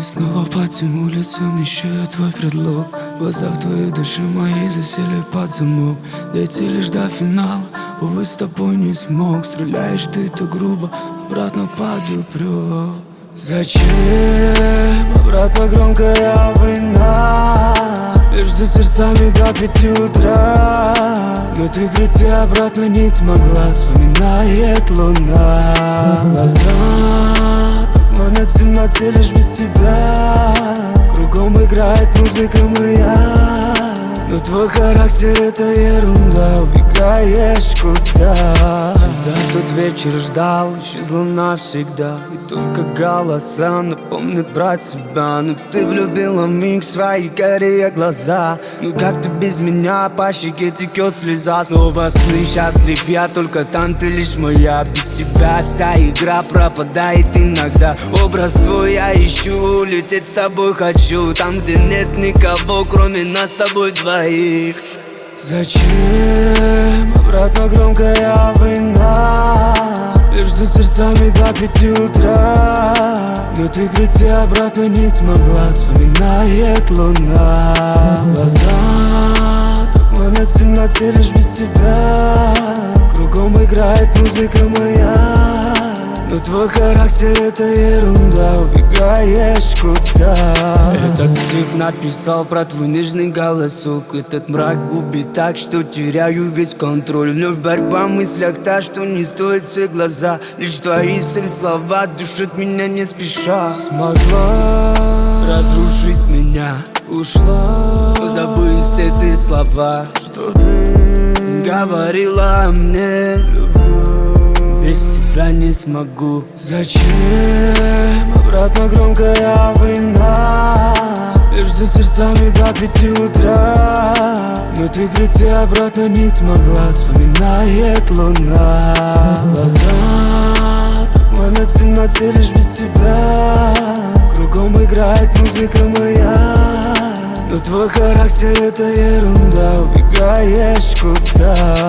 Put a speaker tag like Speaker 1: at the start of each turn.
Speaker 1: И снова по тем улицам ищу я твой предлог. Глаза в твоей душе моей засели под замок. Дойти лишь до финала, увы, с тобой не смог. Стреляешь ты то грубо, обратно падаю прёт. Зачем обратно громкая война? Между сердцами до 5 утра. Но ты прийти обратно не смогла, вспоминает луна. Глаза тумана темноте лишь без тебя. Кругом играет музыка моя. Но твой характер это ерунда, убегаешь куда? Тебя тот вечер ждал, исчезла навсегда. И только голоса напомнят про тебя. Но ты влюбила в миг свои карие глаза. Ну как ты без меня, по щеке текет слеза. Снова сны, счастлив я, только там ты лишь моя. Без тебя вся игра пропадает иногда. Образ твой я ищу, лететь с тобой хочу. Там, где нет никого, кроме нас с тобой двоих. Зачем обратно громкая война? Между сердцами до 5 утра. Но ты прийти обратно не смогла, вспоминает луна. Глаза тумана темноте лишь без тебя. Кругом играет музыка моя. Но твой характер это ерунда, убегаешь куда? Этот стих написал про твой нежный голосок. Этот мрак губит так, что теряю весь контроль. Вновь борьба в мыслях та, что не стоит все глаза. Лишь твои все слова душат меня не спеша. Смогла разрушить меня, ушла. Забыв все ты слова, что ты говорила мне. Без тебя не смогу. Зачем обратно громкая война? Между сердцами до 5 утра. Но ты прийти обратно не смогла, вспоминает луна. Глаза тумана темноте лишь без тебя. Кругом играет музыка моя. Но твой характер это ерунда, убегаешь куда?